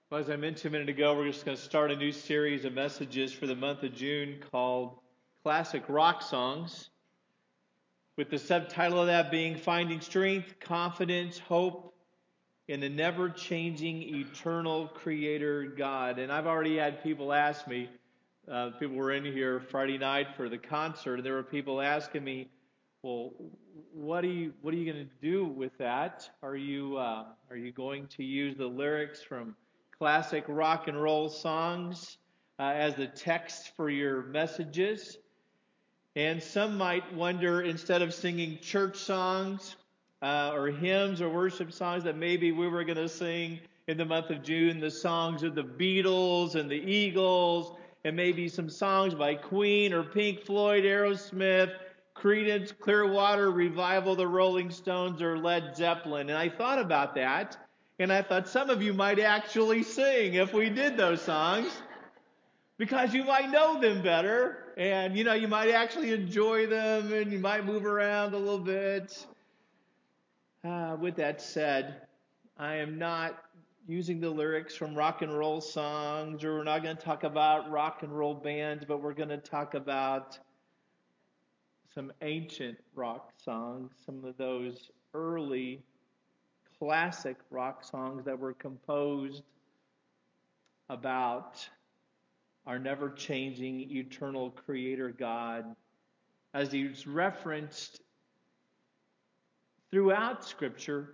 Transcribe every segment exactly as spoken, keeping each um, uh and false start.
Well, as I mentioned a minute ago, we're just going to start a new series of messages for the month of June called Classic Rock Songs, with the subtitle of that being Finding Strength, Confidence, Hope in the Never-Changing Eternal Creator God. And I've already had people ask me, uh, people were in here Friday night for the concert, and there were people asking me, well, what are you what are you going to do with that? Are you uh, are you going to use the lyrics from classic rock and roll songs uh, as the text for your messages? And some might wonder, instead of singing church songs uh, or hymns or worship songs, that maybe we were going to sing in the month of June the songs of the Beatles and the Eagles, and maybe some songs by Queen or Pink Floyd, Aerosmith, Creedence, Clearwater Revival, the Rolling Stones, or Led Zeppelin. And I thought about that, and I thought some of you might actually sing if we did those songs, because you might know them better, and you know you might actually enjoy them, and you might move around a little bit. Uh, with that said, I am not using the lyrics from rock and roll songs, or we're not going to talk about rock and roll bands, but we're going to talk about some ancient rock songs, some of those early classic rock songs that were composed about our never-changing, eternal Creator God, as He's referenced throughout Scripture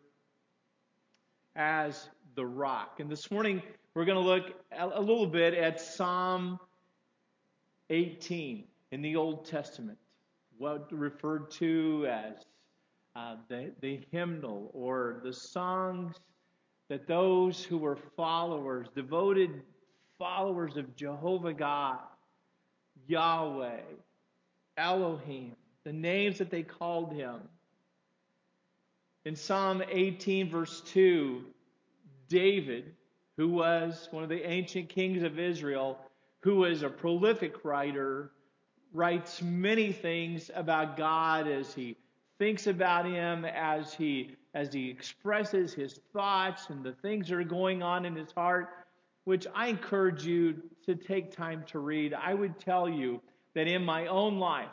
as the rock. And this morning, we're going to look a little bit at Psalm eighteen in the Old Testament, what referred to as uh, the, the hymnal, or the songs that those who were followers, devoted followers of Jehovah God, Yahweh, Elohim, the names that they called Him. In Psalm eighteen, verse two, David, who was one of the ancient kings of Israel, who was a prolific writer, writes many things about God as he thinks about Him, as he as he expresses his thoughts and the things that are going on in his heart, which I encourage you to take time to read. I would tell you that in my own life,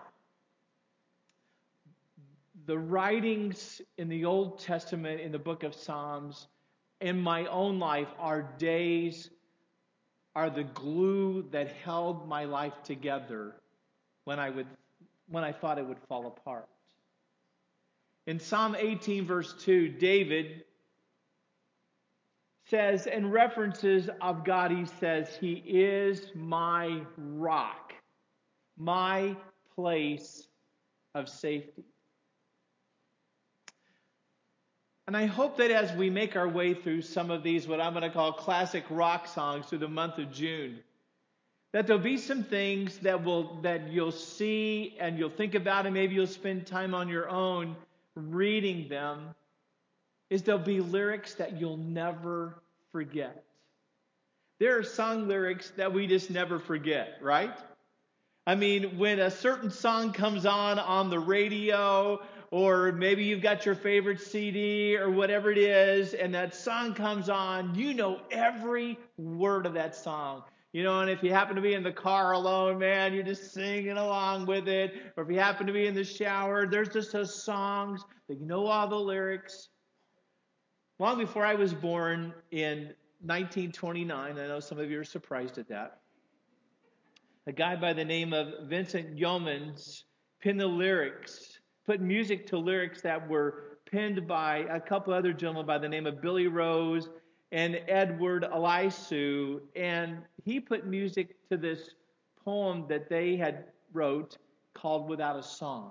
the writings in the Old Testament, in the book of Psalms, in my own life, are days, are the glue that held my life together when I would, when I thought it would fall apart. In Psalm eighteen, verse two, David says, in references of God, he says, He is my rock, my place of safety. And I hope that as we make our way through some of these, what I'm going to call classic rock songs through the month of June, that there'll be some things that will that you'll see and you'll think about, and maybe you'll spend time on your own reading them, is there'll be lyrics that you'll never forget. There are song lyrics that we just never forget, right? I mean, when a certain song comes on on the radio, or maybe you've got your favorite C D or whatever it is, and that song comes on, you know every word of that song. You know, and if you happen to be in the car alone, man, you're just singing along with it. Or if you happen to be in the shower, there's just those songs that you know all the lyrics. Long before I was born in nineteen twenty-nine, I know some of you are surprised at that, a guy by the name of Vincent Yeomans penned the lyrics, put music to lyrics that were penned by a couple other gentlemen by the name of Billy Rose and Edward Elisu, and he put music to this poem that they had wrote called Without a Song.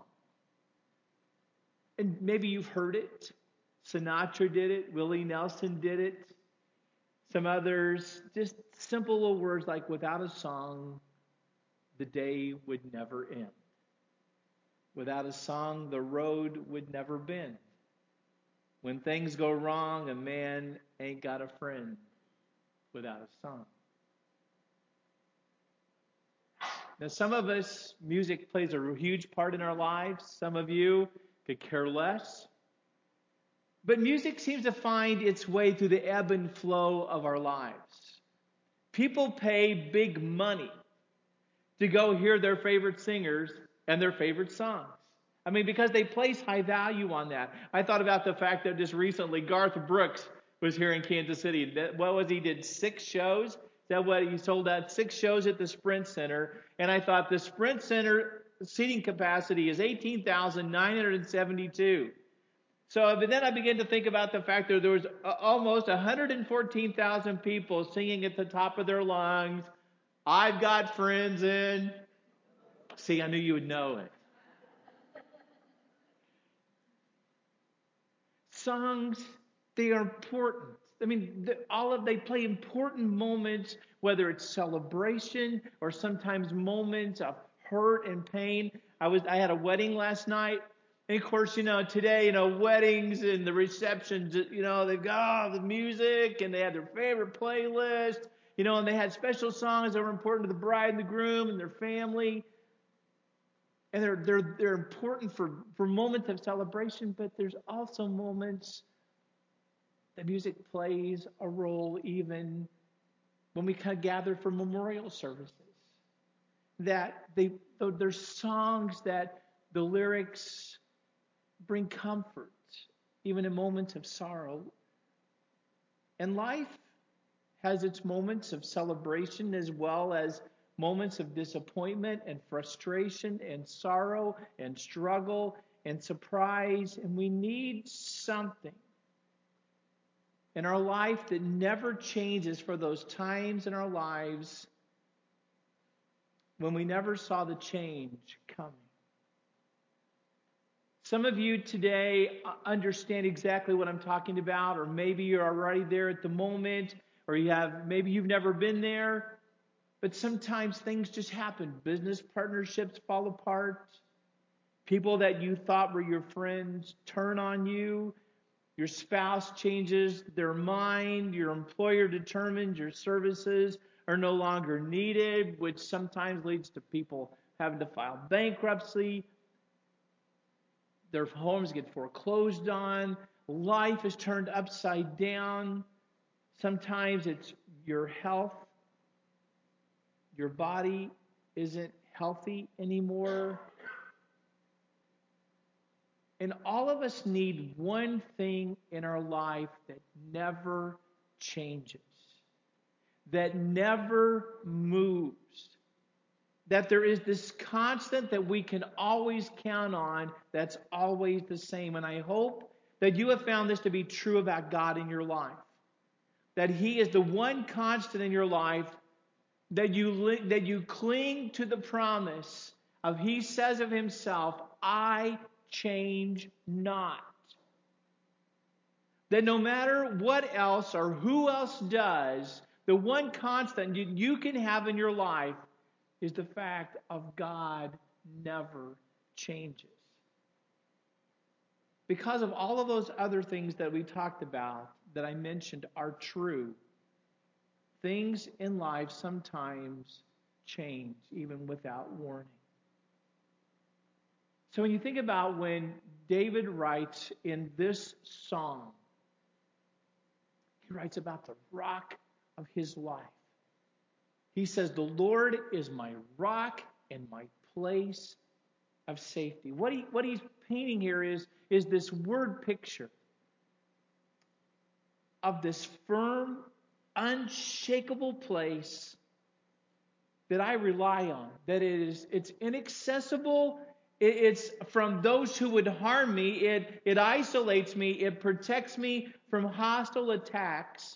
And maybe you've heard it. Sinatra did it. Willie Nelson did it. Some others, just simple little words like, without a song, the day would never end. Without a song, the road would never bend. When things go wrong, a man ain't got a friend without a song. Now, some of us, music plays a huge part in our lives. Some of you could care less. But music seems to find its way through the ebb and flow of our lives. People pay big money to go hear their favorite singers and their favorite songs. I mean, because they place high value on that. I thought about the fact that just recently Garth Brooks was here in Kansas City. What was he did six shows? Is that what he sold out? Six shows at the Sprint Center. And I thought the Sprint Center seating capacity is eighteen thousand nine hundred seventy-two. So but then I began to think about the fact that there was almost one hundred fourteen thousand people singing at the top of their lungs, "I've got friends in." See, I knew you would know it. Songs, they are important. I mean, all of they play important moments, whether it's celebration or sometimes moments of hurt and pain. I was I had a wedding last night. And of course, you know, today, you know, weddings and the receptions, you know, they've got all the music and they have their favorite playlist, you know, and they had special songs that were important to the bride and the groom and their family. And they're they're they're important for, for moments of celebration, but there's also moments that music plays a role even when we kind of gather for memorial services. That they there's songs that the lyrics bring comfort, even in moments of sorrow. And life has its moments of celebration as well as moments of disappointment and frustration and sorrow and struggle and surprise. And we need something in our life that never changes for those times in our lives when we never saw the change coming. Some of you today understand exactly what I'm talking about, or maybe you're already there at the moment, or you have maybe you've never been there. But sometimes things just happen. Business partnerships fall apart. People that you thought were your friends turn on you. Your spouse changes their mind. Your employer determines your services are no longer needed, which sometimes leads to people having to file bankruptcy. Their homes get foreclosed on. Life is turned upside down. Sometimes it's your health. Your body isn't healthy anymore. And all of us need one thing in our life that never changes, that never moves, that there is this constant that we can always count on that's always the same. And I hope that you have found this to be true about God in your life, that He is the one constant in your life. That you, that you cling to the promise of He says of Himself, I change not. That no matter what else or who else does, the one constant you, you can have in your life is the fact of God never changes. Because of all of those other things that we talked about, that I mentioned, are true. Things in life sometimes change, even without warning. So when you think about when David writes in this song, he writes about the rock of his life. He says, the Lord is my rock and my place of safety. What, he, what he's painting here is, is this word picture of this firm, unshakable place that I rely on, that it is it's inaccessible, it, it's from those who would harm me, it it isolates me, it protects me from hostile attacks.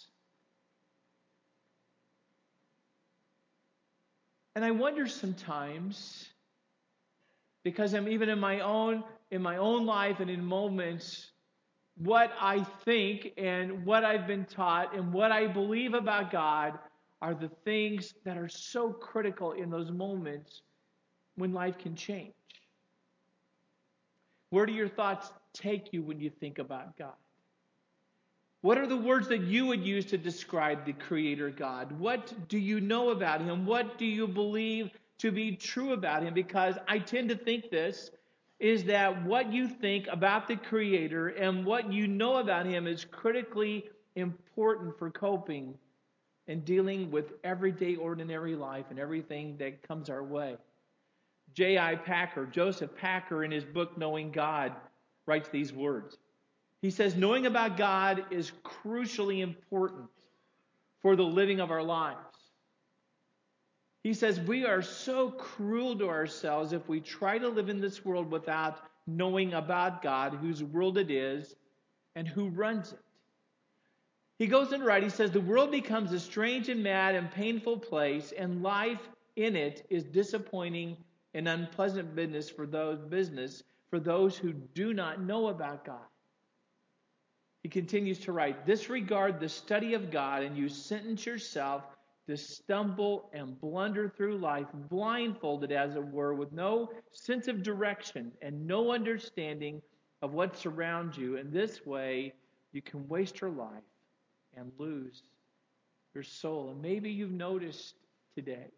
And I wonder sometimes, because I'm even in my own in my own life and in moments, what I think and what I've been taught and what I believe about God are the things that are so critical in those moments when life can change. Where do your thoughts take you when you think about God? What are the words that you would use to describe the Creator God? What do you know about Him? What do you believe to be true about Him? Because I tend to think this, is that what you think about the Creator and what you know about Him is critically important for coping and dealing with everyday, ordinary life and everything that comes our way. J I. Packer, Joseph Packer, in his book Knowing God, writes these words. He says, knowing about God is crucially important for the living of our lives. He says, we are so cruel to ourselves if we try to live in this world without knowing about God, whose world it is, and who runs it. He goes on to write, he says, the world becomes a strange and mad and painful place, and life in it is disappointing and unpleasant business for those business for those who do not know about God. He continues to write, disregard the study of God, and you sentence yourself to stumble and blunder through life, blindfolded, as it were, with no sense of direction and no understanding of what surrounds you. In this way, you can waste your life and lose your soul. And maybe you've noticed today,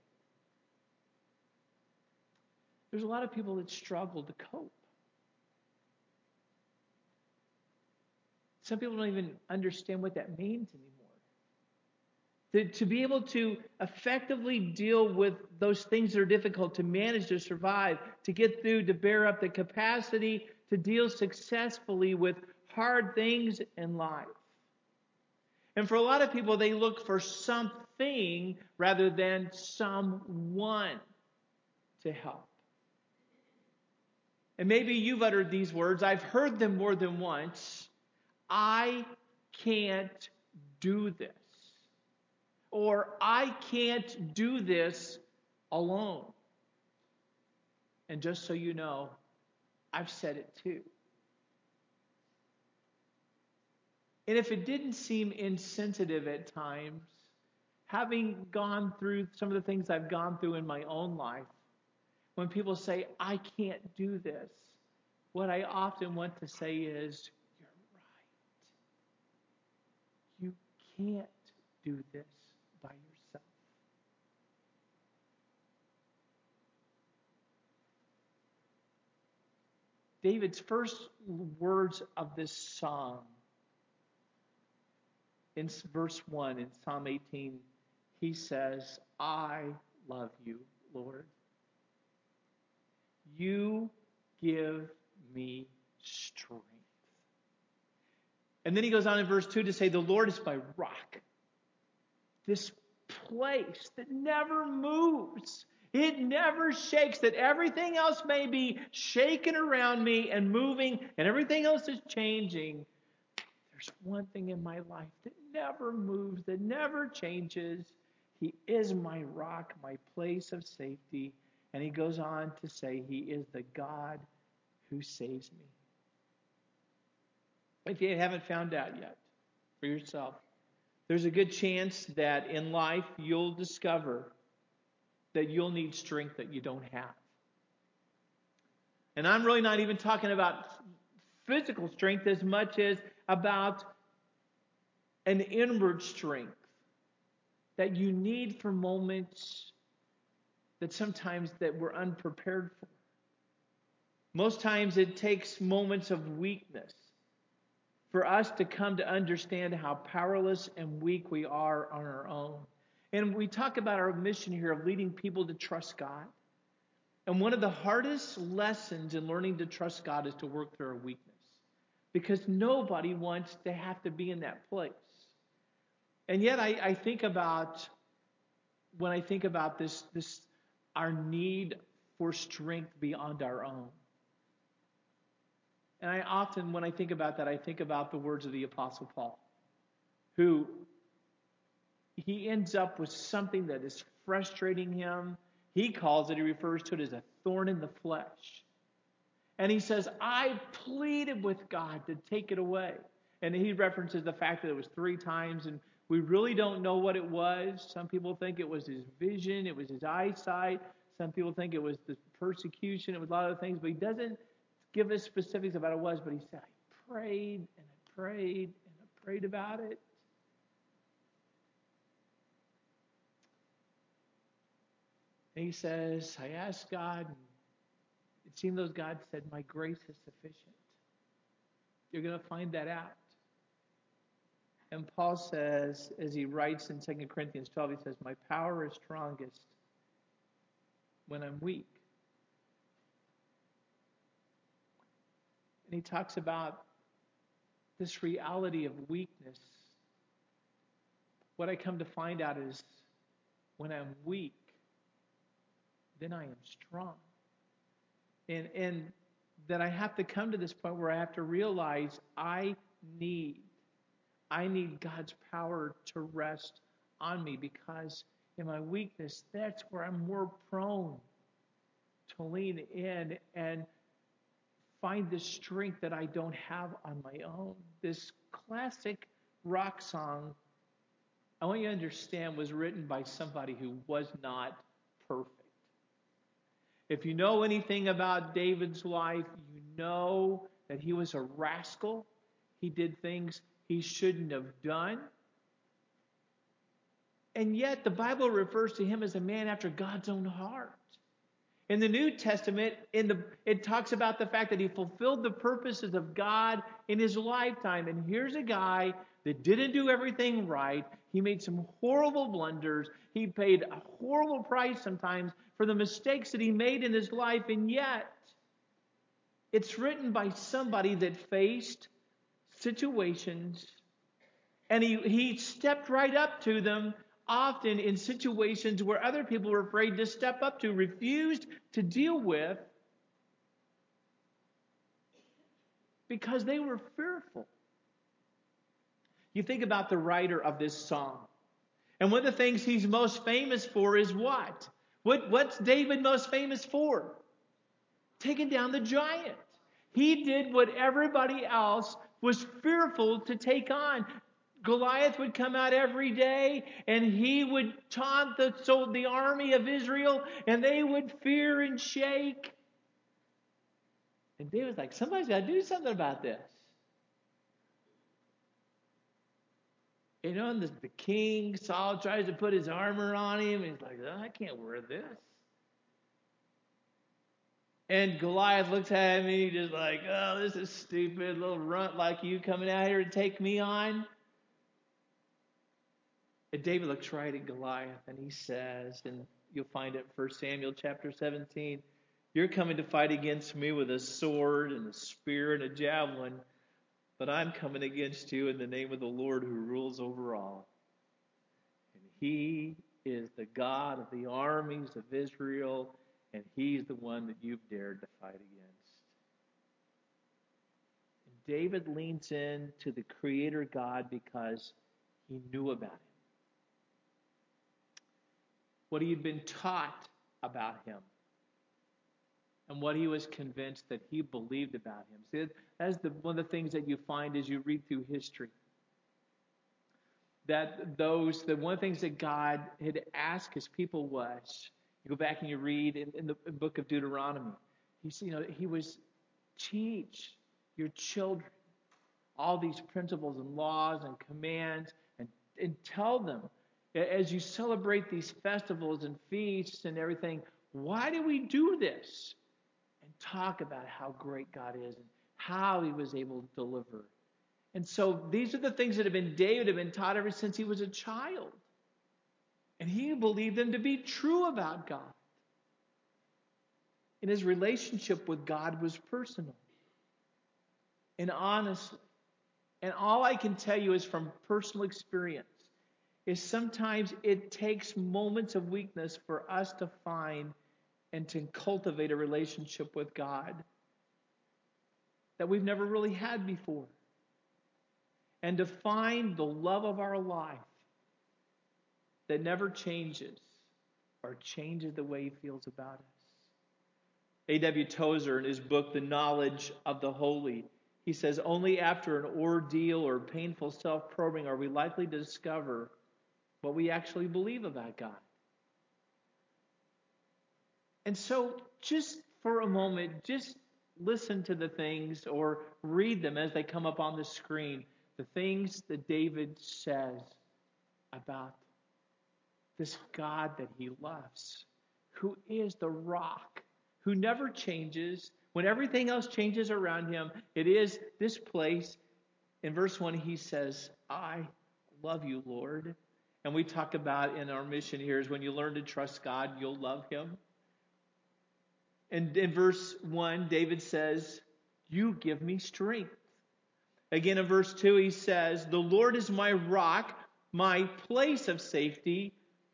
there's a lot of people that struggle to cope. Some people don't even understand what that means anymore. To, to be able to effectively deal with those things that are difficult, to manage, to survive, to get through, to bear up, the capacity to deal successfully with hard things in life. And for a lot of people, they look for something rather than someone to help. And maybe you've uttered these words. I've heard them more than once. I can't do this. Or I can't do this alone. And just so you know, I've said it too. And if it didn't seem insensitive at times, having gone through some of the things I've gone through in my own life, when people say, I can't do this, what I often want to say is, you're right. You can't do this by yourself. David's first words of this song, in verse one, in Psalm eighteen, he says, I love you, Lord. You give me strength. And then he goes on in verse two to say, the Lord is my rock. This place that never moves. It never shakes. That everything else may be shaking around me and moving, and everything else is changing. There's one thing in my life that never moves, that never changes. He is my rock, my place of safety. And he goes on to say, he is the God who saves me. If you haven't found out yet for yourself, there's a good chance that in life you'll discover that you'll need strength that you don't have. And I'm really not even talking about physical strength as much as about an inward strength that you need for moments that sometimes that we're unprepared for. Most times it takes moments of weakness for us to come to understand how powerless and weak we are on our own. And we talk about our mission here of leading people to trust God. And one of the hardest lessons in learning to trust God is to work through our weakness. Because nobody wants to have to be in that place. And yet I, I think about, when I think about this, this, our need for strength beyond our own. And I often, when I think about that, I think about the words of the Apostle Paul, who he ends up with something that is frustrating him. He calls it, he refers to it as a thorn in the flesh. And he says, I pleaded with God to take it away. And he references the fact that it was three times, and we really don't know what it was. Some people think it was his vision, it was his eyesight. Some people think it was the persecution, it was a lot of things, but he doesn't give us specifics about what it was, but he said, I prayed and I prayed and I prayed about it. And he says, I asked God, and it seemed those God said, my grace is sufficient. You're going to find that out. And Paul says, as he writes in Second Corinthians twelve, he says, my power is strongest when I'm weak. And he talks about this reality of weakness. What I come to find out is when I'm weak, then I am strong. And, and that I have to come to this point where I have to realize I need, I need God's power to rest on me, because in my weakness, that's where I'm more prone to lean in and find the strength that I don't have on my own. This classic rock song, I want you to understand, was written by somebody who was not perfect. If you know anything about David's life, you know that he was a rascal. He did things he shouldn't have done. And yet the Bible refers to him as a man after God's own heart. In the New Testament, in the, it talks about the fact that he fulfilled the purposes of God in his lifetime. And here's a guy that didn't do everything right. He made some horrible blunders. He paid a horrible price sometimes for the mistakes that he made in his life. And yet, it's written by somebody that faced situations, and he, he stepped right up to them, often in situations where other people were afraid to step up to, refused to deal with, because they were fearful. You think about the writer of this song, and one of the things he's most famous for is what? What what's David most famous for? Taking down the giant. He did what everybody else was fearful to take on. Goliath would come out every day, and he would taunt the, so the army of Israel, and they would fear and shake. And David's like, somebody's got to do something about this. You know, and the, the king, Saul, tries to put his armor on him, and he's like, oh, I can't wear this. And Goliath looks at him, and he's just like, oh, this is stupid, little runt like you coming out here to take me on. And David looks right at Goliath, and he says, and you'll find it in First Samuel chapter seventeen, you're coming to fight against me with a sword and a spear and a javelin, but I'm coming against you in the name of the Lord who rules over all. And he is the God of the armies of Israel, and he's the one that you've dared to fight against. And David leans in to the Creator God because he knew about him. What he had been taught about him, and what he was convinced that he believed about him. See, that's the, one of the things that you find as you read through history. That those, that one of the things that God had asked his people was, you go back and you read in, in the book of Deuteronomy, he's, you know, he was, teach your children all these principles and laws and commands, and, and tell them, as you celebrate these festivals and feasts and everything, why do we do this? And talk about how great God is and how he was able to deliver. And so these are the things that have been David have been taught ever since he was a child. And he believed them to be true about God. And his relationship with God was personal and honest. And all I can tell you is from personal experience, is sometimes it takes moments of weakness for us to find and to cultivate a relationship with God that we've never really had before. And to find the love of our life that never changes or changes the way he feels about us. A W Tozer, in his book, The Knowledge of the Holy, he says, only after an ordeal or painful self-probing are we likely to discover what we actually believe about God. And so, just for a moment, just listen to the things or read them as they come up on the screen. The things that David says about this God that he loves, who is the rock, who never changes. When everything else changes around him, it is this place. In verse one, he says, I love you, Lord. And we talk about in our mission here is when you learn to trust God, you'll love him. And in verse one, David says, you give me strength. Again, in verse two, he says, the Lord is my rock, my place of safety.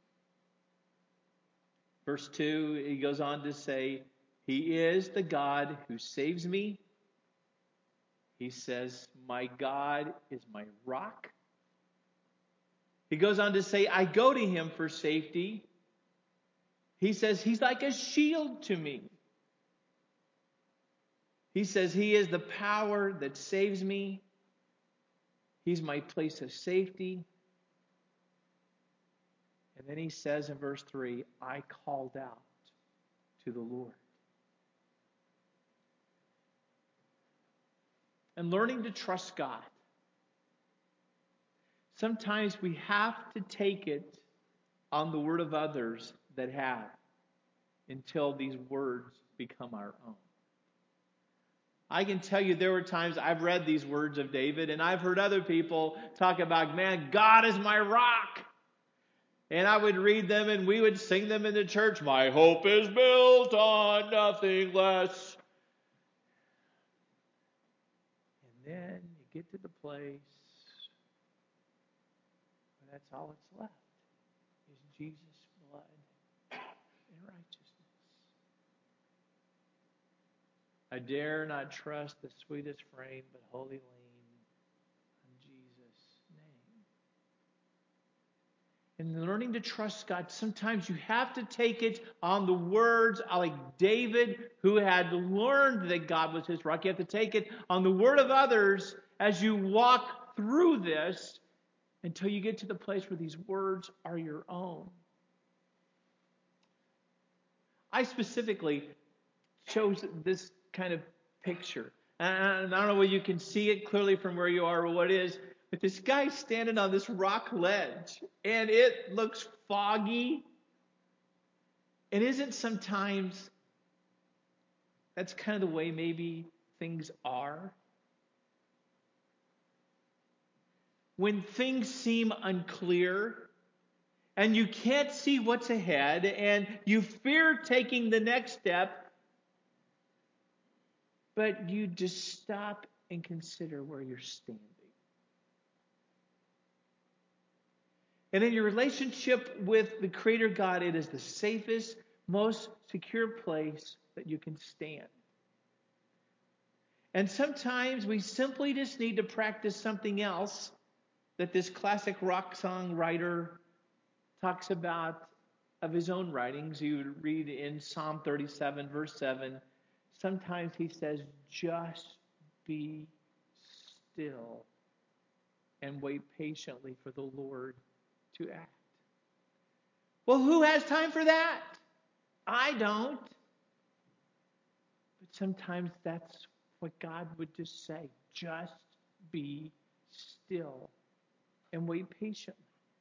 Verse two, he goes on to say, he is the God who saves me. He says, my God is my rock. He goes on to say, I go to him for safety. He says, he's like a shield to me. He says, he is the power that saves me. He's my place of safety. And then he says in verse three, I called out to the Lord. And learning to trust God. Sometimes we have to take it on the word of others that have until these words become our own. I can tell you there were times I've read these words of David and I've heard other people talk about, man, God is my rock. And I would read them and we would sing them in the church. My hope is built on nothing less. And then you get to the place where that's all that's left is Jesus' blood and righteousness. I dare not trust the sweetest frame, but wholly lean on Jesus' name. And learning to trust God, sometimes you have to take it on the words like David, who had learned that God was his rock. You have to take it on the word of others as you walk through this until you get to the place where these words are your own. I specifically chose this kind of picture. And I don't know whether you can see it clearly from where you are or what it is, but this guy's standing on this rock ledge, and it looks foggy. And isn't sometimes that's kind of the way maybe things are? When things seem unclear, and you can't see what's ahead, and you fear taking the next step, but you just stop and consider where you're standing. And in your relationship with the Creator God, it is the safest, most secure place that you can stand. And sometimes we simply just need to practice something else that this classic rock song writer talks about of his own writings. You would read in Psalm thirty-seven, verse seven. Sometimes he says, just be still and wait patiently for the Lord to act. Well, who has time for that? I don't. But sometimes that's what God would just say. Just be still and wait patiently.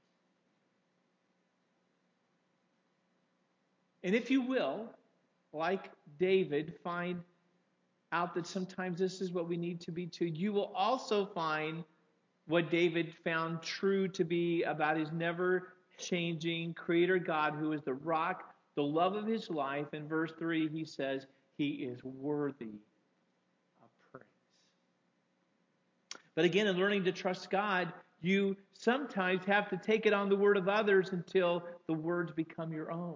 And if you will, like David, find out that sometimes this is what we need to be too. You will also find what David found true to be about his never-changing Creator God, who is the rock, the love of his life. In verse three, he says, he is worthy of praise. But again, in learning to trust God, you sometimes have to take it on the word of others until the words become your own.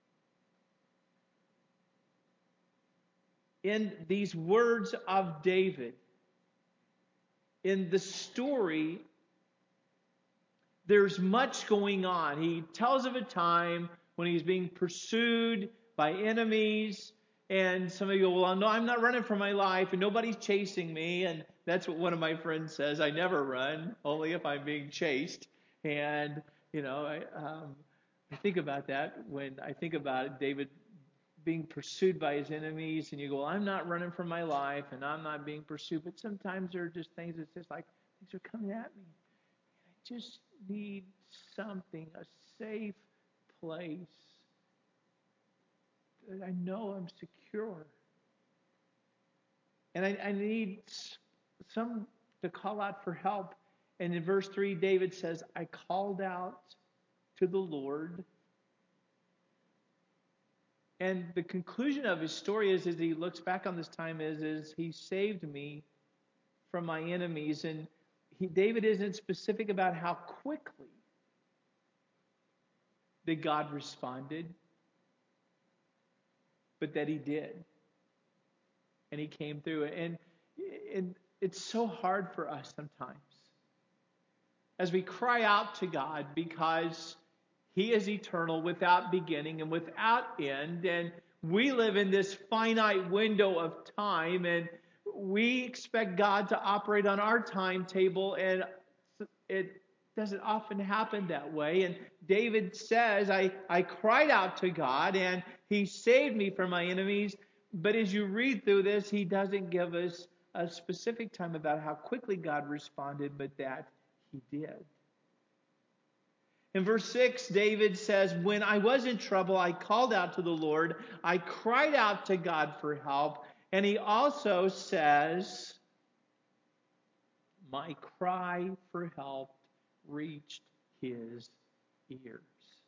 In these words of David, in the story, there's much going on. He tells of a time when he's being pursued by enemies, and some of you go, well, no, I'm not running for my life, and nobody's chasing me, and that's what one of my friends says. I never run, only if I'm being chased. And, you know, I, um, I think about that when I think about it, David being pursued by his enemies, and you go, well, I'm not running for my life, and I'm not being pursued. But sometimes there are just things that's just like, things are coming at me. I just need something, a safe place that I know I'm secure. And I, I need some to call out for help. And in verse three, David says, I called out to the Lord. And the conclusion of his story is, as he looks back on this time, is, is he saved me from my enemies. And he, David isn't specific about how quickly that God responded, but that he did. And he came through it. And, and it's so hard for us sometimes as we cry out to God, because he is eternal, without beginning and without end. And we live in this finite window of time, and we expect God to operate on our timetable, and it doesn't often happen that way. And David says, I, I cried out to God, and he saved me from my enemies. But as you read through this, he doesn't give us a specific time about how quickly God responded, but that he did. In verse six, David says, when I was in trouble, I called out to the Lord. I cried out to God for help. And he also says, my cry for help reached his ears.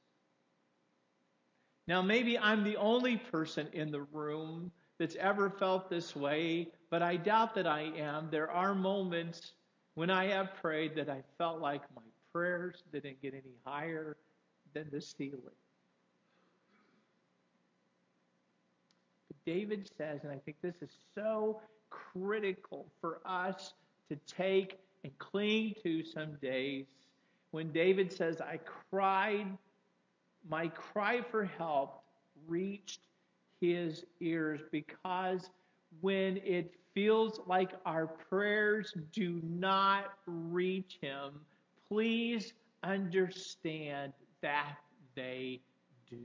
Now, maybe I'm the only person in the room that's ever felt this way, but I doubt that I am. There are moments when I have prayed that I felt like my prayers didn't get any higher than the ceiling. But David says, and I think this is so critical for us to take and cling to some days, when David says, I cried, my cry for help reached his ears, because when it feels like our prayers do not reach him, please understand that they do.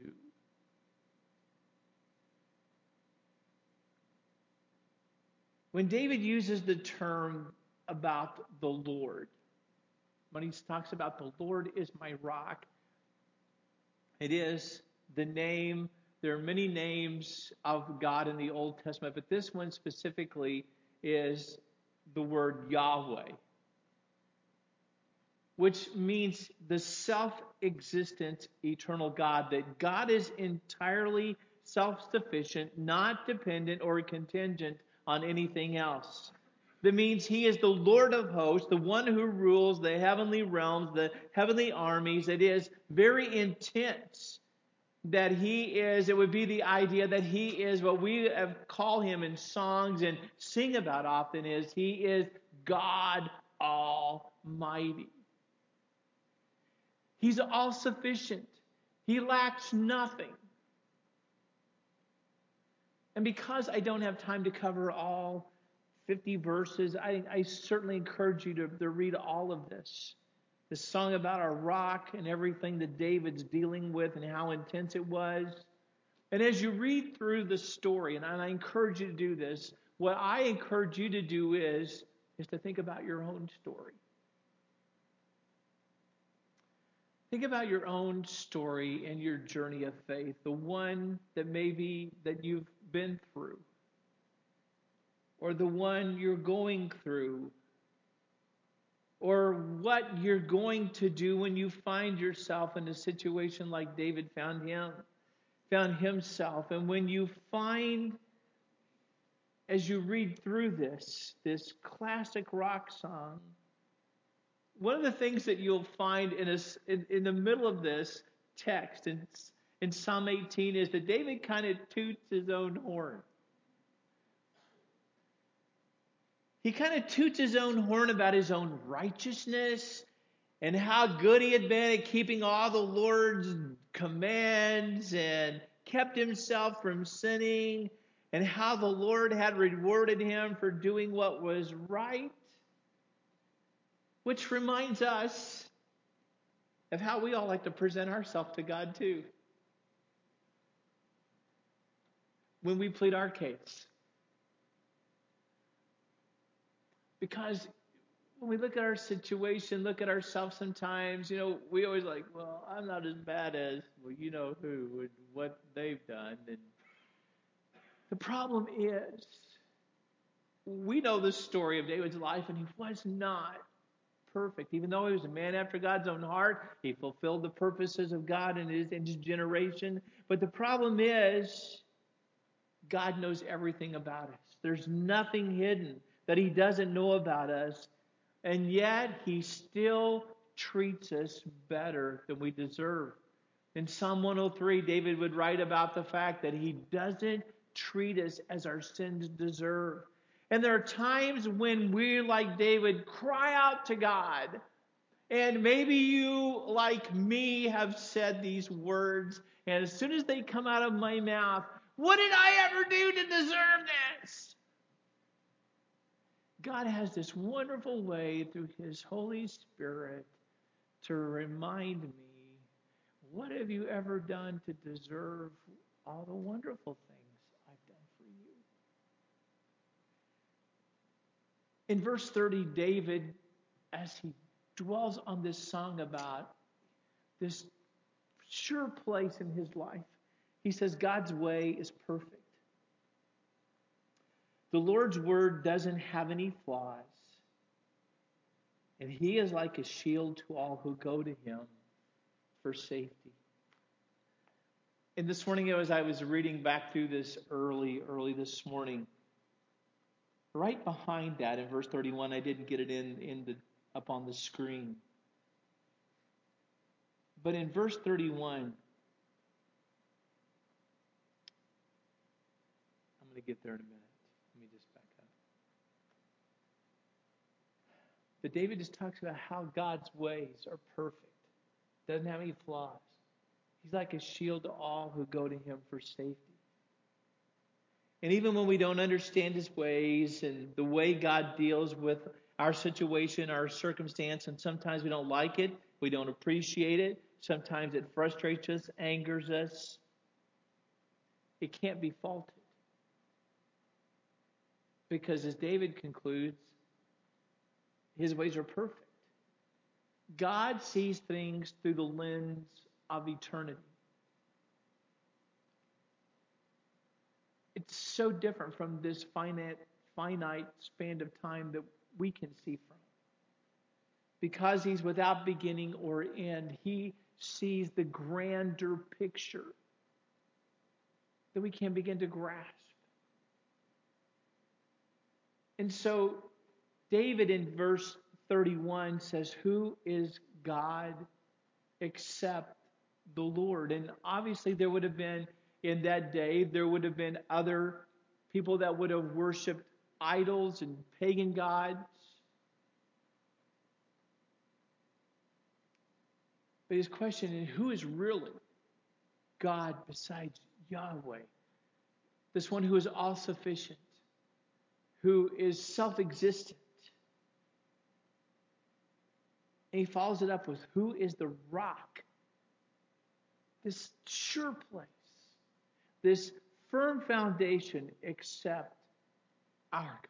When David uses the term about the Lord, when he talks about the Lord is my rock, it is the name. There are many names of God in the Old Testament, but this one specifically is the word Yahweh, which means the self-existent eternal God, that God is entirely self-sufficient, not dependent or contingent on anything else. That means he is the Lord of hosts, the one who rules the heavenly realms, the heavenly armies. It is very intense that he is, it would be the idea that he is what we have call him in songs and sing about often, is he is God Almighty. He's all-sufficient. He lacks nothing. And because I don't have time to cover all fifty verses, I, I certainly encourage you to, to read all of this. This song about our rock and everything that David's dealing with and how intense it was. And as you read through the story, and I encourage you to do this, what I encourage you to do is, is to think about your own story. Think about your own story and your journey of faith, the one that maybe that you've been through, or the one you're going through, or what you're going to do when you find yourself in a situation like David found him, found himself. And when you find, as you read through this, this classic rock song, one of the things that you'll find in, a, in, in the middle of this text in, in Psalm eighteen is that David kind of toots his own horn. He kind of toots his own horn about his own righteousness and how good he had been at keeping all the Lord's commands and kept himself from sinning, and how the Lord had rewarded him for doing what was right. Which reminds us of how we all like to present ourselves to God too, when we plead our case. Because when we look at our situation, look at ourselves sometimes, you know, we always like, well, I'm not as bad as, well, you know who and what they've done. And the problem is, we know the story of David's life, and he was not perfect. Even though he was a man after God's own heart, he fulfilled the purposes of God in his, in his generation. But the problem is, God knows everything about us. There's nothing hidden that he doesn't know about us. And yet, he still treats us better than we deserve. In Psalm one oh three, David would write about the fact that he doesn't treat us as our sins deserve. And there are times when we, like David, cry out to God. And maybe you, like me, have said these words. And as soon as they come out of my mouth, what did I ever do to deserve this? God has this wonderful way through his Holy Spirit to remind me, what have you ever done to deserve all the wonderful things I've done for you? In verse thirty, David, as he dwells on this song about this sure place in his life, he says God's way is perfect. The Lord's word doesn't have any flaws. And he is like a shield to all who go to him for safety. And this morning, as I was reading back through this early, early this morning, right behind that in verse thirty-one, I didn't get it in, in the up on the screen. But in verse thirty-one, I'm going to get there in a minute. Let me just back up. But David just talks about how God's ways are perfect. Doesn't have any flaws. He's like a shield to all who go to him for safety. And even when we don't understand his ways and the way God deals with our situation, our circumstance, and sometimes we don't like it, we don't appreciate it, sometimes it frustrates us, angers us, it can't be faulted. Because as David concludes, his ways are perfect. God sees things through the lens of eternity. It's so different from this finite, finite span of time that we can see from. Because he's without beginning or end, he sees the grander picture that we can't begin to grasp. And so David in verse thirty-one says, who is God except the Lord? And obviously there would have been, in that day, there would have been other people that would have worshipped idols and pagan gods. But his question is, who is really God besides Yahweh? This one who is all-sufficient, who is self-existent. And he follows it up with, who is the rock? This sure place, this firm foundation except our God.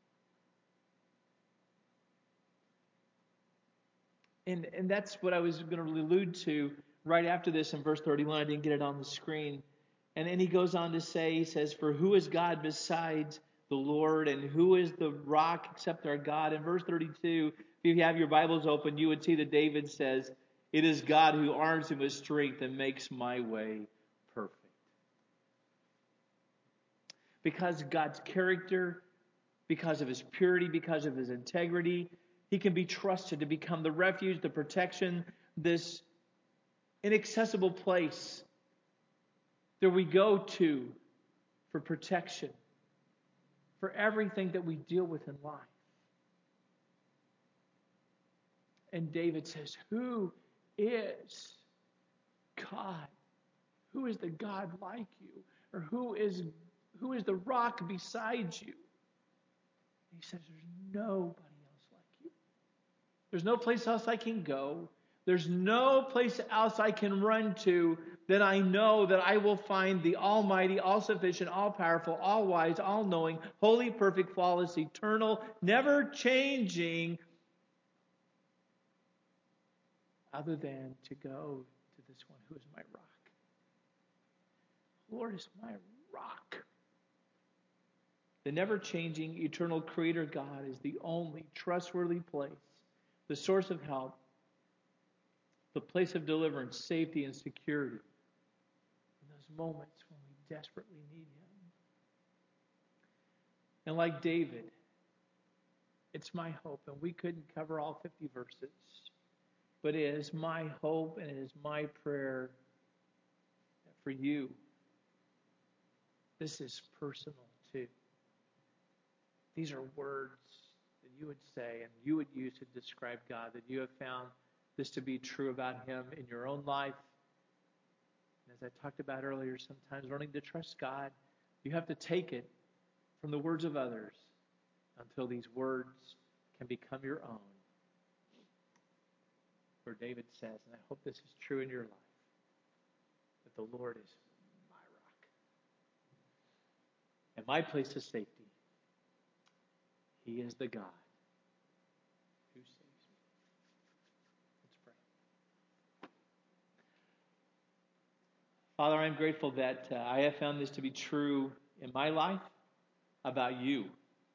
And, and that's what I was going to allude to right after this in verse thirty-one. I didn't get it on the screen. And then he goes on to say, he says, for who is God besides the Lord, and who is the rock except our God? In verse thirty-two, if you have your Bibles open, you would see that David says, it is God who arms him with strength and makes my way perfect. Because God's character, because of his purity, because of his integrity, he can be trusted to become the refuge, the protection, this inaccessible place that we go to for protection, for everything that we deal with in life. And David says, who is God? Who is the God like you? Or who is who is the rock besides you? He says, there's nobody else like you. There's no place else I can go. There's no place else I can run to that I know that I will find the almighty, all-sufficient, all-powerful, all-wise, all-knowing, holy, perfect, flawless, eternal, never-changing, other than to go to this one who is my rock. Lord is my rock. The never-changing, eternal Creator God is the only trustworthy place, the source of help, the place of deliverance, safety, and security in those moments when we desperately need Him. And like David, it's my hope, and we couldn't cover all fifty verses, but it is my hope and it is my prayer that for you, this is personal too. These are words that you would say and you would use to describe God, that you have found this to be true about Him in your own life. And as I talked about earlier, sometimes learning to trust God, you have to take it from the words of others until these words can become your own. Where David says, and I hope this is true in your life, that the Lord is my rock and my place of safety. He is the God who saves me. Let's pray. Father, I'm grateful that uh, I have found this to be true in my life about you.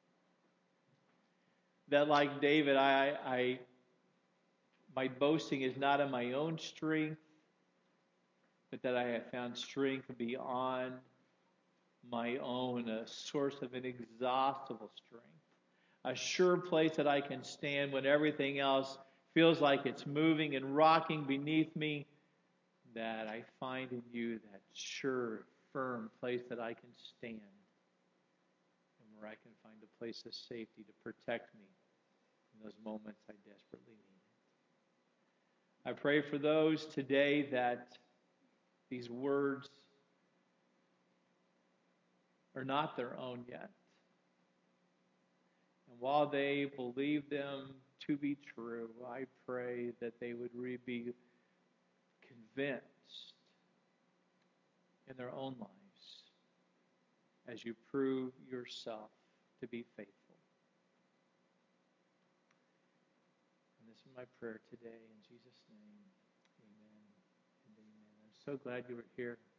That like David, I, I my boasting is not in my own strength, but that I have found strength beyond my own, a source of inexhaustible strength. A sure place that I can stand when everything else feels like it's moving and rocking beneath me, that I find in you that sure, firm place that I can stand and where I can find a place of safety to protect me in those moments I desperately need it. I pray for those today that these words are not their own yet. And while they believe them to be true, I pray that they would re- be convinced in their own lives as you prove yourself to be faithful. And this is my prayer today in Jesus' name. Amen and amen. I'm so glad you were here.